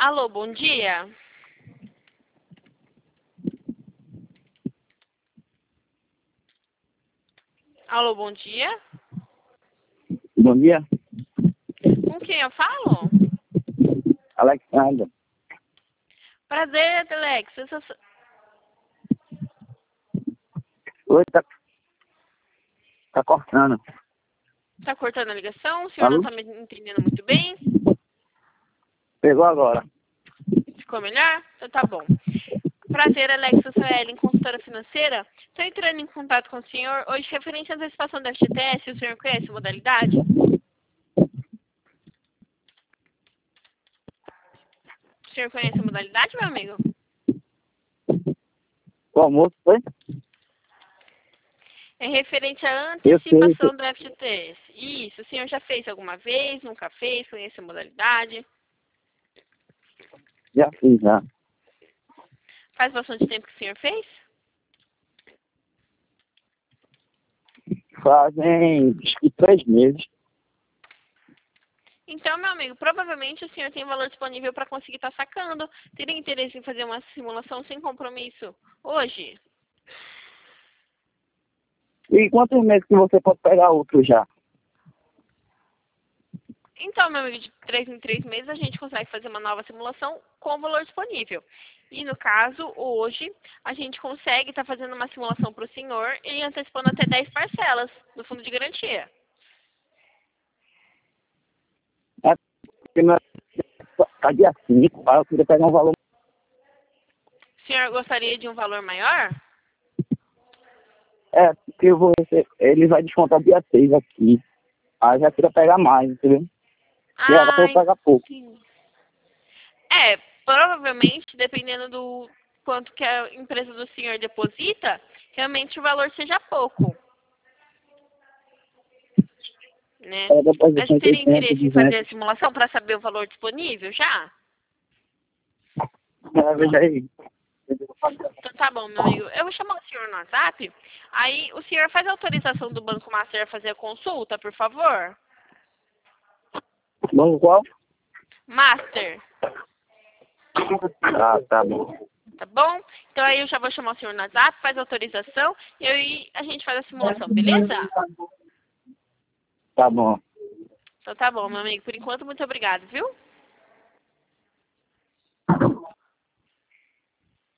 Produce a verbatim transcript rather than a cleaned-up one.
Alô, bom dia. Alô, bom dia. Bom dia, Com quem eu falo? Alexandre. Prazer, Alex. Eu sou... Oi, tá, tá cortando. Tá cortando a ligação? O senhor não Alô? tá me entendendo muito bem? Pegou agora. Ficou melhor? Então tá bom. Prazer, Alex. Eu sou a Ellen, consultora financeira. Estou entrando em contato com o senhor hoje referente à antecipação da F G T S. O senhor conhece a modalidade? O senhor conhece a modalidade, meu amigo? O almoço foi? É referente à Eu sei, eu sei. antecipação da F G T S. Isso. O senhor já fez alguma vez? Nunca fez? Conhece a modalidade? Já fiz, já. Faz bastante tempo que o senhor fez? Fazem acho que três meses. Então, meu amigo, provavelmente o senhor tem valor disponível para conseguir estar sacando. Teria interesse em fazer uma simulação sem compromisso hoje? E quantos meses que você pode pegar outro já? Então, meu amigo, de três em três meses a gente consegue fazer uma nova simulação com valor disponível. E no caso, hoje, a gente consegue estar fazendo uma simulação para o senhor e antecipando até dez parcelas no fundo de garantia. É porque não é- tá dia cinco, tá? Eu queria pegar um valor. O senhor gostaria de um valor maior? É, porque eu vou receber, ele vai descontar dia seis aqui. Aí já queria pegar mais, entendeu? E agora eu Ah, vou pagar pouco. sim. É, provavelmente, dependendo do quanto que a empresa do senhor deposita, realmente o valor seja pouco, né? É, depois de Mas você teria oitocentos, interesse em fazer a duzentos. simulação para saber o valor disponível já? É, veja aí. Então tá bom, meu amigo. Eu vou chamar o senhor no WhatsApp. Aí o senhor faz a autorização do Banco Master a fazer a consulta, por favor? Vamos qual? Master, Ah, tá bom. tá bom? Então aí eu já vou chamar o senhor no WhatsApp, faz a autorização e aí a gente faz a simulação, beleza? Tá bom. Então tá bom, meu amigo. Por enquanto, muito obrigado, viu?